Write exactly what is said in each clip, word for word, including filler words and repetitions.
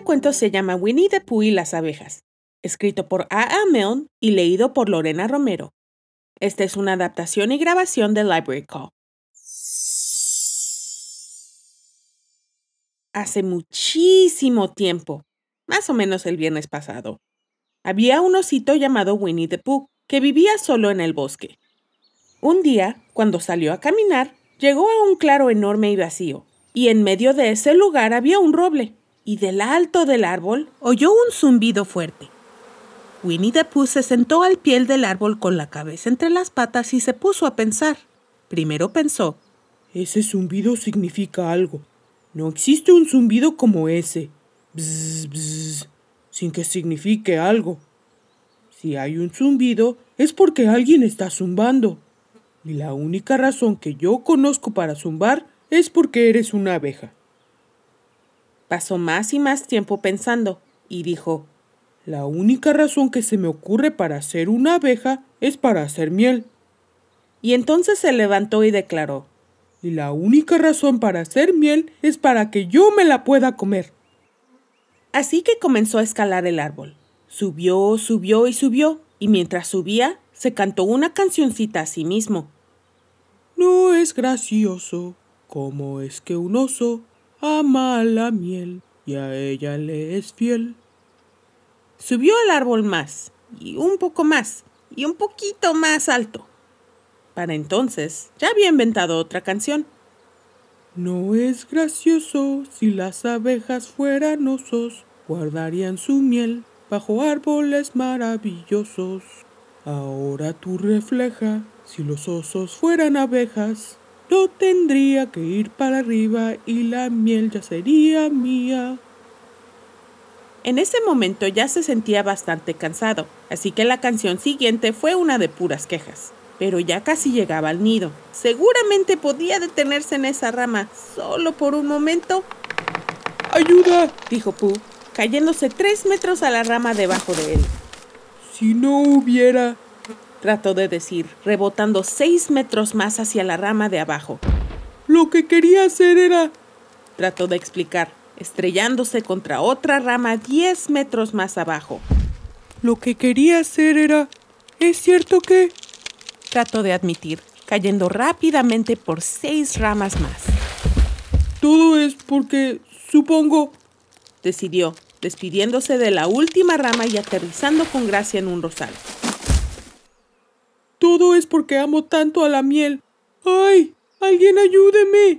cuento se llama Winnie the Pooh y las abejas, escrito por A A Milne y leído por Lorena Romero. Esta es una adaptación y grabación de Library Call. Hace muchísimo tiempo, más o menos el viernes pasado, había un osito llamado Winnie the Pooh que vivía solo en el bosque. Un día, cuando salió a caminar, llegó a un claro enorme y vacío, y en medio de ese lugar había un roble, y del alto del árbol oyó un zumbido fuerte. Winnie the Pooh se sentó al pie del árbol con la cabeza entre las patas y se puso a pensar. Primero pensó, ese zumbido significa algo. No existe un zumbido como ese, bzz, bzz, sin que signifique algo. Si hay un zumbido es porque alguien está zumbando. Y la única razón que yo conozco para zumbar es porque eres una abeja. Pasó más y más tiempo pensando y dijo, la única razón que se me ocurre para ser una abeja es para hacer miel. Y entonces se levantó y declaró, y la única razón para hacer miel es para que yo me la pueda comer. Así que comenzó a escalar el árbol. Subió, subió y subió, y mientras subía, se cantó una cancioncita a sí mismo. No es gracioso cómo es que un oso ama la miel y a ella le es fiel. Subió al árbol más, y un poco más, y un poquito más alto. Para entonces, ya había inventado otra canción. No es gracioso si las abejas fueran osos, guardarían su miel bajo árboles maravillosos. Ahora tú refleja, si los osos fueran abejas, no tendría que ir para arriba y la miel ya sería mía. En ese momento ya se sentía bastante cansado, así que la canción siguiente fue una de puras quejas. Pero ya casi llegaba al nido. Seguramente podía detenerse en esa rama, solo por un momento. ¡Ayuda!, dijo Pooh, cayéndose tres metros a la rama debajo de él. Si no hubiera... trató de decir, rebotando seis metros más hacia la rama de abajo. Lo que quería hacer era... trató de explicar, estrellándose contra otra rama diez metros más abajo. Lo que quería hacer era... ¿Es cierto que...? Trató de admitir, cayendo rápidamente por seis ramas más. Todo es porque, supongo... decidió, despidiéndose de la última rama y aterrizando con gracia en un rosal. Todo es porque amo tanto a la miel. ¡Ay! ¡Alguien ayúdeme!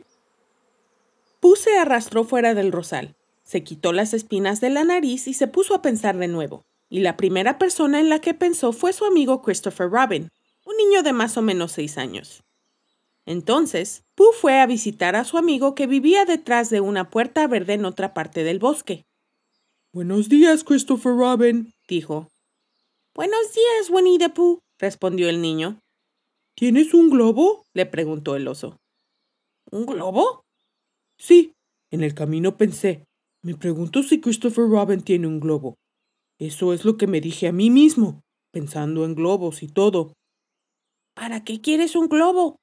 Pooh se arrastró fuera del rosal, se quitó las espinas de la nariz y se puso a pensar de nuevo. Y la primera persona en la que pensó fue su amigo Christopher Robin, un niño de más o menos seis años. Entonces, Pooh fue a visitar a su amigo que vivía detrás de una puerta verde en otra parte del bosque. Buenos días, Christopher Robin, dijo. Buenos días, Winnie the Pooh, respondió el niño. ¿Tienes un globo?, le preguntó el oso. ¿Un globo? Sí, en el camino pensé, me pregunto si Christopher Robin tiene un globo. Eso es lo que me dije a mí mismo, pensando en globos y todo. ¿Para qué quieres un globo?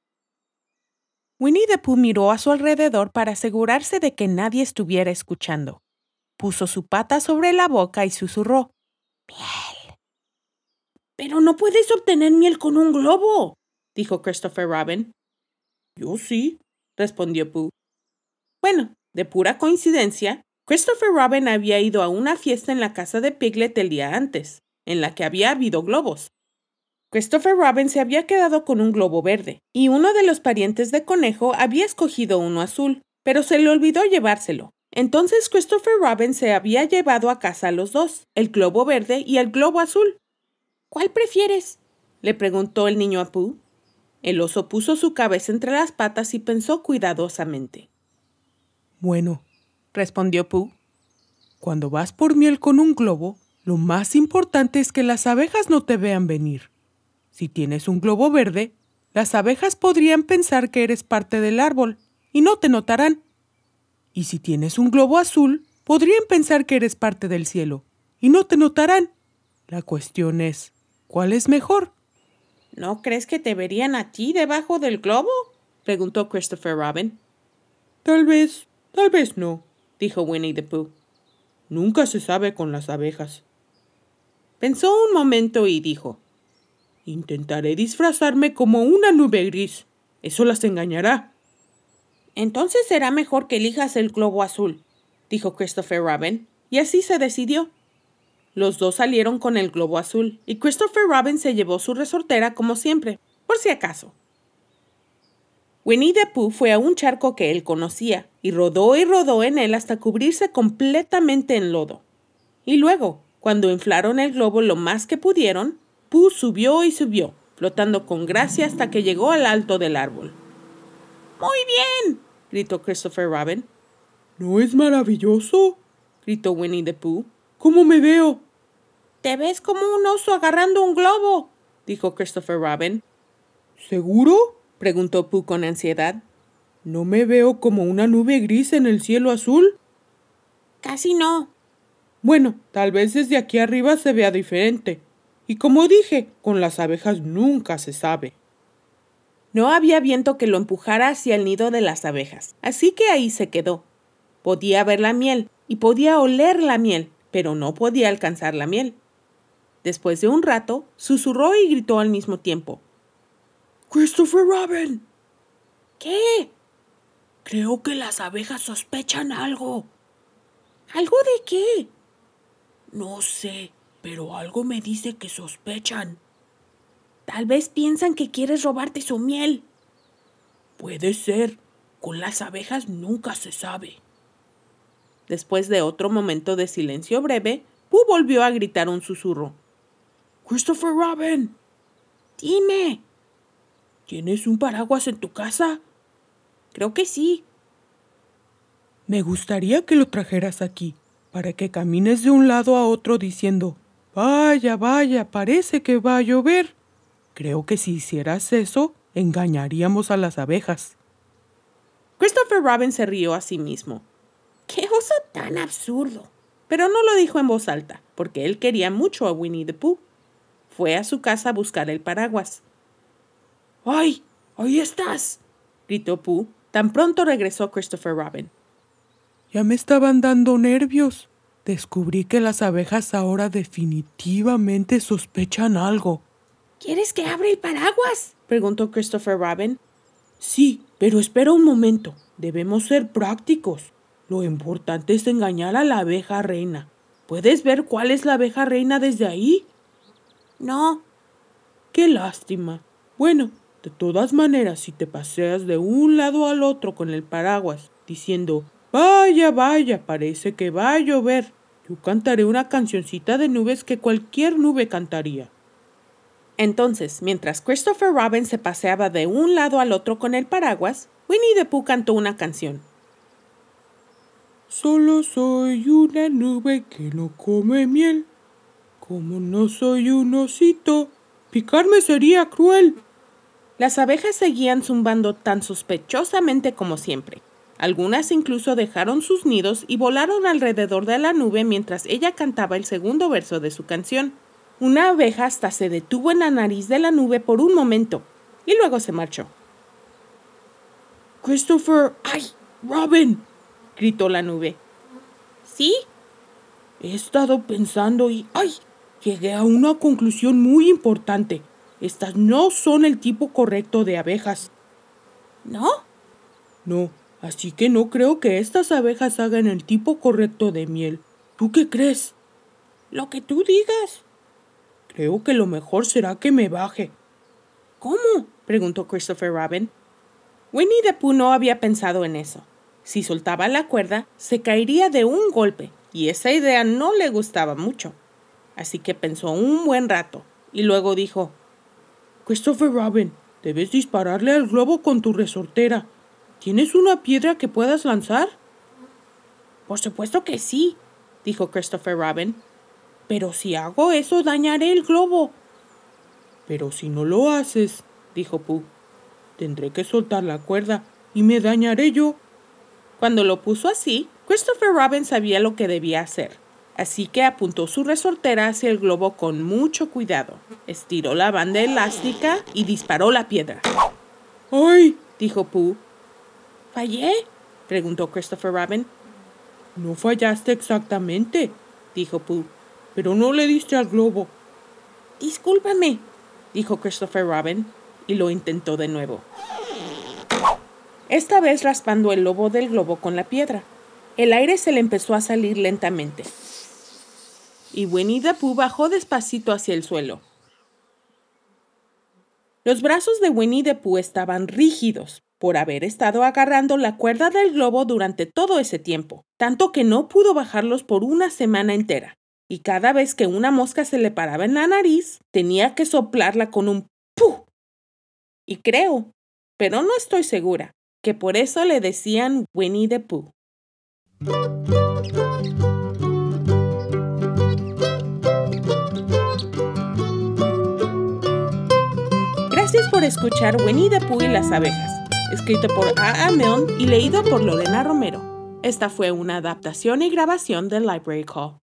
Winnie the Pooh miró a su alrededor para asegurarse de que nadie estuviera escuchando. Puso su pata sobre la boca y susurró. ¡Miel! ¡Pero no puedes obtener miel con un globo!, dijo Christopher Robin. Yo sí, respondió Pooh. Bueno, de pura coincidencia, Christopher Robin había ido a una fiesta en la casa de Piglet el día antes, en la que había habido globos. Christopher Robin se había quedado con un globo verde, y uno de los parientes de Conejo había escogido uno azul, pero se le olvidó llevárselo. Entonces Christopher Robin se había llevado a casa a los dos, el globo verde y el globo azul. ¿Cuál prefieres?, le preguntó el niño a Pooh. El oso puso su cabeza entre las patas y pensó cuidadosamente. Bueno, respondió Pooh. Cuando vas por miel con un globo, lo más importante es que las abejas no te vean venir. Si tienes un globo verde, las abejas podrían pensar que eres parte del árbol y no te notarán. Y si tienes un globo azul, podrían pensar que eres parte del cielo y no te notarán. La cuestión es, ¿cuál es mejor? ¿No crees que te verían a ti debajo del globo?, preguntó Christopher Robin. Tal vez, tal vez no, dijo Winnie the Pooh. Nunca se sabe con las abejas. Pensó un momento y dijo: Intentaré disfrazarme como una nube gris. Eso las engañará. Entonces será mejor que elijas el globo azul, dijo Christopher Robin, y así se decidió. Los dos salieron con el globo azul, y Christopher Robin se llevó su resortera como siempre, por si acaso. Winnie the Pooh fue a un charco que él conocía, y rodó y rodó en él hasta cubrirse completamente en lodo. Y luego, cuando inflaron el globo lo más que pudieron, Pooh subió y subió, flotando con gracia hasta que llegó al alto del árbol. ¡Muy bien!, gritó Christopher Robin. ¿No es maravilloso?, gritó Winnie the Pooh. ¿Cómo me veo? Te ves como un oso agarrando un globo, dijo Christopher Robin. ¿Seguro?, preguntó Pooh con ansiedad. ¿No me veo como una nube gris en el cielo azul? Casi no. Bueno, tal vez desde aquí arriba se vea diferente. Y como dije, con las abejas nunca se sabe. No había viento que lo empujara hacia el nido de las abejas, así que ahí se quedó. Podía ver la miel y podía oler la miel, pero no podía alcanzar la miel. Después de un rato, susurró y gritó al mismo tiempo. ¡Christopher Robin! ¿Qué? Creo que las abejas sospechan algo. ¿Algo de qué? No sé, pero algo me dice que sospechan. Tal vez piensan que quieres robarte su miel. Puede ser. Con las abejas nunca se sabe. Después de otro momento de silencio breve, Pooh volvió a gritar un susurro. ¡Christopher Robin! Dime. ¿Tienes un paraguas en tu casa? Creo que sí. Me gustaría que lo trajeras aquí, para que camines de un lado a otro diciendo, vaya, vaya, parece que va a llover. Creo que si hicieras eso, engañaríamos a las abejas. Christopher Robin se rió a sí mismo. ¡Qué oso tan absurdo! Pero no lo dijo en voz alta, porque él quería mucho a Winnie the Pooh. Fue a su casa a buscar el paraguas. ¡Ay! ¡Ahí estás!, gritó Pooh. Tan pronto regresó Christopher Robin. Ya me estaban dando nervios. Descubrí que las abejas ahora definitivamente sospechan algo. ¿Quieres que abra el paraguas?, preguntó Christopher Robin. Sí, pero espera un momento. Debemos ser prácticos. Lo importante es engañar a la abeja reina. ¿Puedes ver cuál es la abeja reina desde ahí? No. ¡Qué lástima! Bueno, de todas maneras, si te paseas de un lado al otro con el paraguas, diciendo, vaya, vaya, parece que va a llover, yo cantaré una cancioncita de nubes que cualquier nube cantaría. Entonces, mientras Christopher Robin se paseaba de un lado al otro con el paraguas, Winnie the Pooh cantó una canción. Solo soy una nube que no come miel. Como no soy un osito, picarme sería cruel. Las abejas seguían zumbando tan sospechosamente como siempre. Algunas incluso dejaron sus nidos y volaron alrededor de la nube mientras ella cantaba el segundo verso de su canción. Una abeja hasta se detuvo en la nariz de la nube por un momento y luego se marchó. ¡Christopher! ¡Ay! ¡Robin!, gritó la nube. ¿Sí? He estado pensando y ¡ay! Llegué a una conclusión muy importante. Estas no son el tipo correcto de abejas. ¿No? No, así que no creo que estas abejas hagan el tipo correcto de miel. ¿Tú qué crees? Lo que tú digas. Creo que lo mejor será que me baje. ¿Cómo?, preguntó Christopher Robin. Winnie the Pooh no había pensado en eso. Si soltaba la cuerda, se caería de un golpe, y esa idea no le gustaba mucho. Así que pensó un buen rato, y luego dijo, Christopher Robin, debes dispararle al globo con tu resortera. ¿Tienes una piedra que puedas lanzar? Por supuesto que sí, dijo Christopher Robin. Pero si hago eso, dañaré el globo. Pero si no lo haces, dijo Pooh, tendré que soltar la cuerda y me dañaré yo. Cuando lo puso así, Christopher Robin sabía lo que debía hacer. Así que apuntó su resortera hacia el globo con mucho cuidado. Estiró la banda elástica y disparó la piedra. ¡Ay!, dijo Pooh. ¿Fallé?, preguntó Christopher Robin. No fallaste exactamente, dijo Pooh, pero no le diste al globo. Discúlpame, dijo Christopher Robin, y lo intentó de nuevo. Esta vez raspando el lobo del globo con la piedra. El aire se le empezó a salir lentamente. Y Winnie the Pooh bajó despacito hacia el suelo. Los brazos de Winnie the Pooh estaban rígidos por haber estado agarrando la cuerda del globo durante todo ese tiempo, tanto que no pudo bajarlos por una semana entera. Y cada vez que una mosca se le paraba en la nariz, tenía que soplarla con un ¡puh! Y creo, pero no estoy segura, que por eso le decían Winnie the Pooh. Gracias por escuchar Winnie the Pooh y las abejas, escrito por A A Milne y leído por Lorena Romero. Esta fue una adaptación y grabación de Library Call.